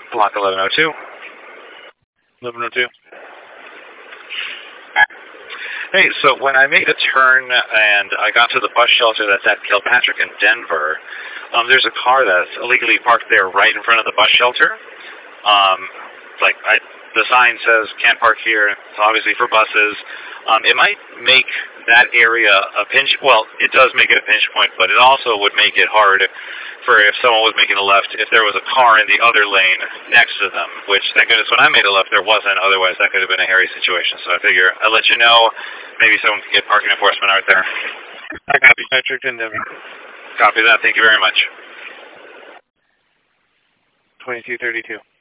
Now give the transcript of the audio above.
Block 1102. 1102. Hey, so when I made a turn and I got to the bus shelter that's at Kilpatrick in Denver, there's a car that's illegally parked there right in front of the bus shelter. The sign says can't park here. It's obviously for buses. It might make that area a pinch. Well, it does make it a pinch point, but it also would make it hard for if someone was making a left, if there was a car in the other lane next to them, which thank goodness when I made a left there wasn't. Otherwise, that could have been a hairy situation. So I figure I'll let you know. Maybe someone could get parking enforcement out there. I copy. Patrick in Denver. Copy that. Thank you very much. 2232.